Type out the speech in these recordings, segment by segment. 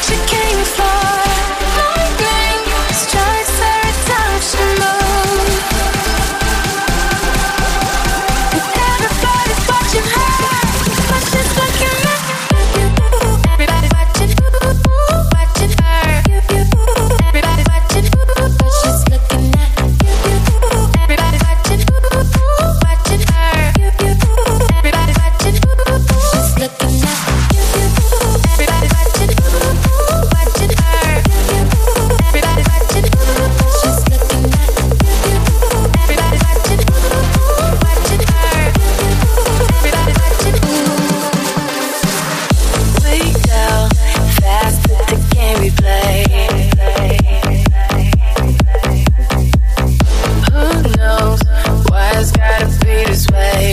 what you came for. Lightning strikes every time she moves. Everybody's watching her, but she's looking at you. Everybody's watching, watching her. Everybody's watching, but she's looking at you. Everybody's watching, watching her. Everybody's watching, she's looking at you. Everybody's watching, watching her. Everybody's watching, she's looking at you. Everybody's watching, watching her. Everybody's watching. Wake up, fast with the game we play. Who knows why it's gotta be this way?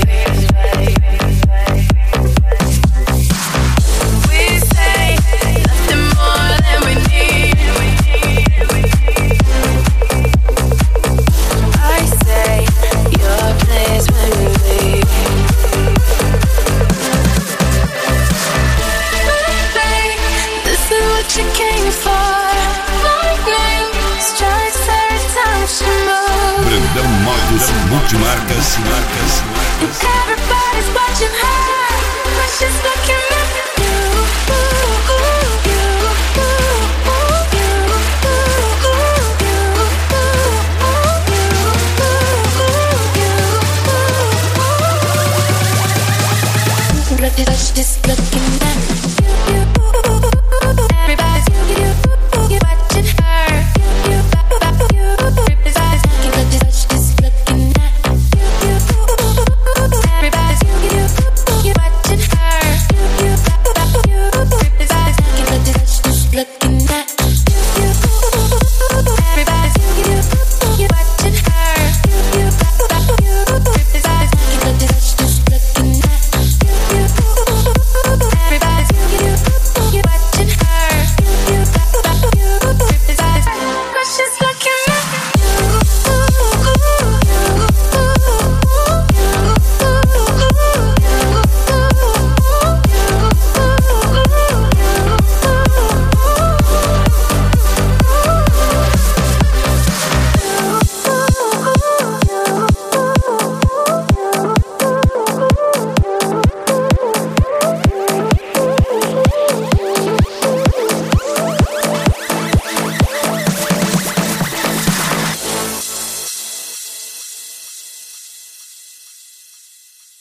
We say nothing more than we need. I say your place when we leave. This is what you came for. Lightning strikes every time she moves. Brandão Modos Multimarcas. Everybody's watching her, but she's looking at